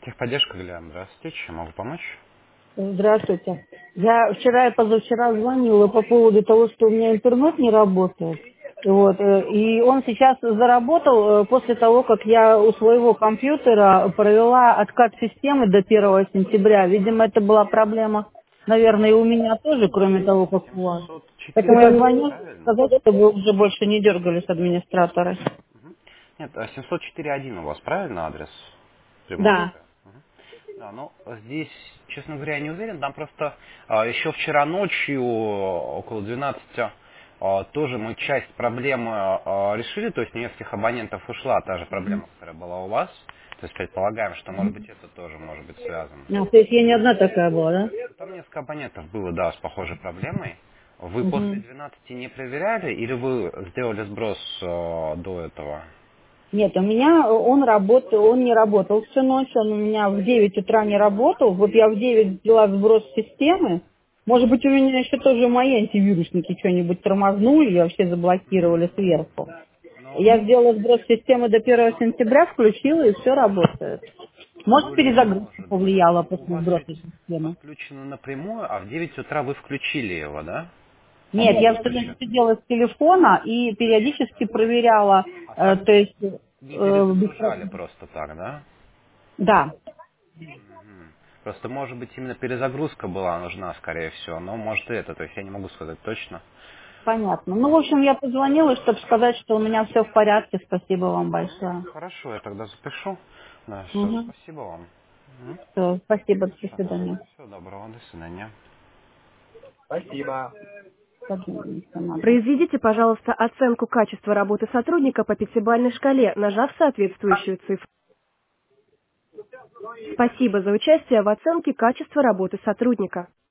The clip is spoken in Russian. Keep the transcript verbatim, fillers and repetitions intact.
Техподдержка, Галина, здравствуйте, чем могу помочь? Здравствуйте. Я вчера и позавчера звонила по поводу того, что у меня интернет не работает. Вот, э, и он сейчас заработал э, после того, как я у своего компьютера провела откат системы до первого сентября. Видимо, это была проблема, наверное, и у меня тоже, кроме того, как у вас. семьсот четыре Поэтому я один, звоню правильно? сказать, чтобы уже больше не дергались администраторы. Мгм. Нет, а семьсот четыре один у вас, правильно адрес? Да. Приморская. Мгм. Да, ну здесь, честно говоря, я не уверен. Там просто а, еще вчера ночью, около двенадцати, а, тоже мы часть проблемы а, решили, то есть нескольких абонентов ушла та же проблема, которая была у вас. То есть предполагаем, что может быть это тоже может быть связано. А, то есть я не одна такая была, да? Там несколько абонентов было, да, с похожей проблемой. Вы после Мгм. двенадцати не проверяли или вы сделали сброс э, до этого? Нет, у меня он работал, он не работал всю ночь, он у меня в девять утра не работал. Вот я в девять сделала сброс системы. Может быть, у меня еще тоже мои антивирусники что-нибудь тормознули и вообще заблокировали сверху. Ну, Я сделала сброс системы до первого сентября, включила, и все работает. Может, более перезагрузка может быть. повлияла Ну, у после вас сброса ведь системы. подключено напрямую, а в девять утра вы включили его, да? Он Нет, был я все время включен. сидела с телефона и периодически проверяла, А э, так то есть, не э, перезагружали беспро- просто так, да? да. Мгм. Просто, может быть, именно перезагрузка была нужна, скорее всего. Но, может, и это. То есть, я не могу сказать точно. Понятно. Ну, в Вот. общем, я позвонила, чтобы сказать, что у меня все в порядке. Спасибо вам Мгм. большое. Хорошо, я тогда запишу. Да, все, Угу. спасибо вам. Мгм. Все, спасибо, до Ага. свидания. Всего доброго, до свидания. Как мне надо. Произведите, пожалуйста, оценку качества работы сотрудника по пятибалльной шкале, нажав соответствующую цифру. Спасибо за участие в оценке качества работы сотрудника.